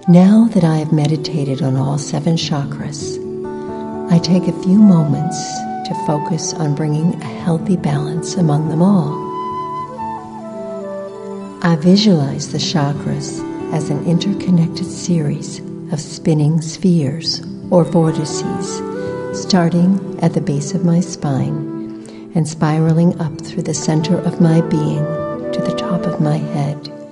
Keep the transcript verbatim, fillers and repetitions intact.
Now that I have meditated on all seven chakras, I take a few moments to focus on bringing a healthy balance among them all. I visualize the chakras as an interconnected series of spinning spheres or vortices, starting at the base of my spine and spiraling up through the center of my being to the top of my head.